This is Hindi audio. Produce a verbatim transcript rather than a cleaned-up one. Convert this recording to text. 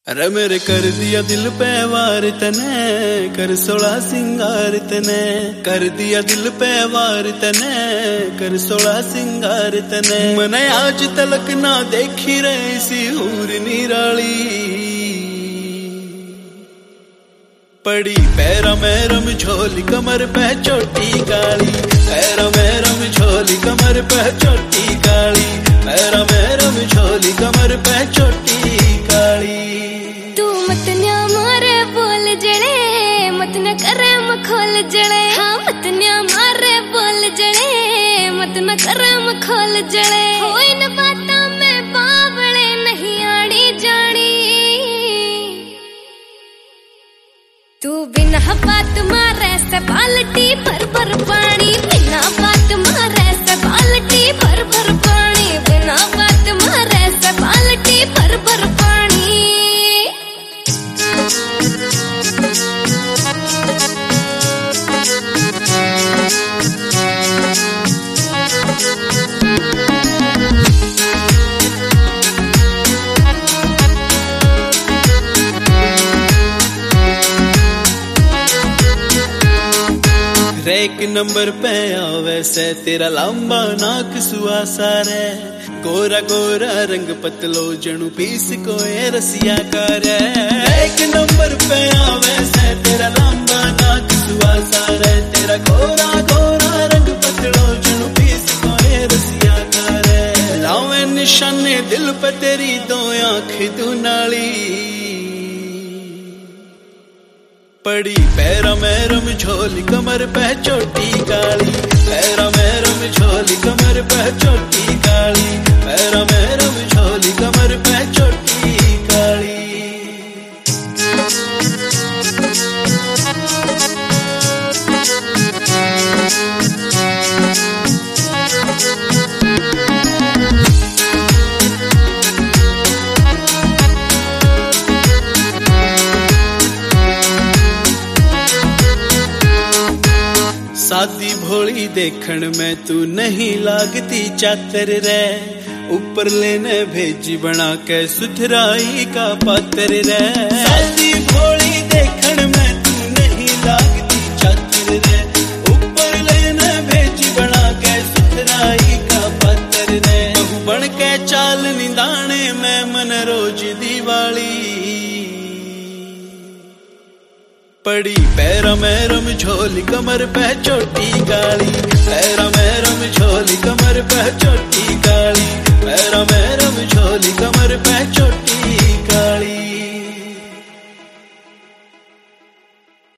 अरे मेरे कर दिया दिल पे वार तने, कर सोला सिंगार तने, कर दिया दिल पे वार तने, कर सोला सिंगार तने। मैंने आज तलक ना देखी रही सी हूर निराली, पड़ी पैरा में रम झोली कमर पे चोटी काली, पैरा में रम झोली कमर पे चोटी काली, पैरा में रम झोली कमर पे चोटी काली। तू मत न्या मारे बोल जड़े, मत न करे मखोल जड़े, हाँ मत न्या मारे बोल जड़े, मत न करे मखोल जड़े। हो इन बातों में बावले नहीं आड़ी जानी, तू बिना बात मारे से बाल्टी भर भर पानी, बिना बात मारे से बाल्टी भर भर पानी, बिना बात मारे से बाल्टी भर भर पानी। एक नंबर पे आवे से तेरा लंबा नाक सुआसा रे, गोरा गोरा रंग पतलो जणु पीस को ए रसिया करे। एक नंबर पे आवे से तेरा लंबा नाक सुआसा रे, तेरा गोरा गोरा रंग पतलो जणु पीस को ए रसिया करे। लावे निशाने दिल पे तेरी दो आँख दुनाली, पड़ी पैरा में रम झोली कमर पे चोटी काली, पैरा में रम झोली कमर पे चोटी काली, पैरा में रम झोली कमर पे चोटी काली। सादी भोली देखण में तू नहीं लागती चातर रे, ऊपर लेने भेजी बना के सुथराई का पात्र रे। सादी भोली देखण में तू नहीं लागती चातर रे, ऊपर लेने भेजी बना के सुथराई का पात्र रे। बहू बन के चाल निदाने में मन रोज दिवाली, पड़ी पैरा में रम झोली कमर पे चोटी काली, पैरा में रम झोली कमर पे चोटी काली, पैरा में रम झोली कमर पे चोटी